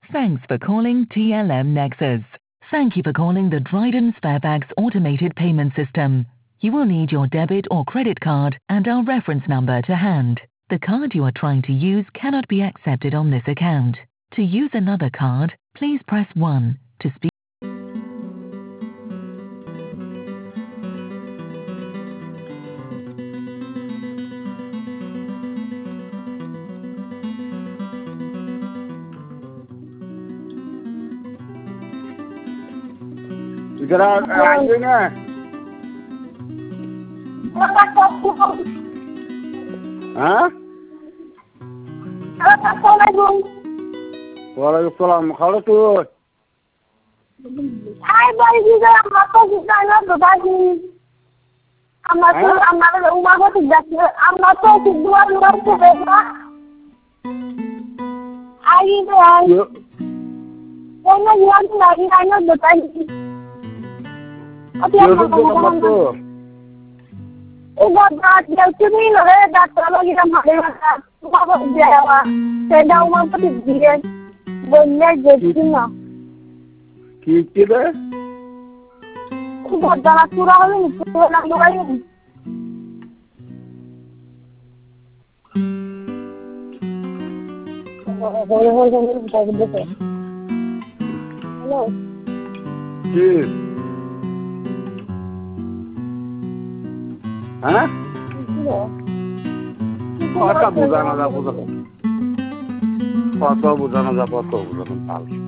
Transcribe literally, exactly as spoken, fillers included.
Thanks for calling T L M Nexus. Thank you for calling the Dryden Sparebags automated payment system. You will need your debit or credit card and our reference number to hand. The card you are trying to use cannot be accepted on this account. To use another card, please press one. To speak Jara anjing na. Ha? Assalamualaikum. Waalaikumsalam. Kalau tu. Hai bhai juga apa kita nak berbagi. Amma tu amma tu rumah aku tidak. Amma tu kedua luar tu beda. Hari tu hari. Kena dia tu lagi nak berbagi. Apa yang kamu tu? Udah dah jauh ni lah, dah terlalu kita mahu makan. Apa dia apa? Saya umur pun dia banyak jadi na. Kiki dah? Udah dah surah ni, surah nak luar ni. Boleh boleh boleh kita betul. Hello. Yes. Hah? Apa bukan ada bukan? Apa bukan ada apa bukan tahu.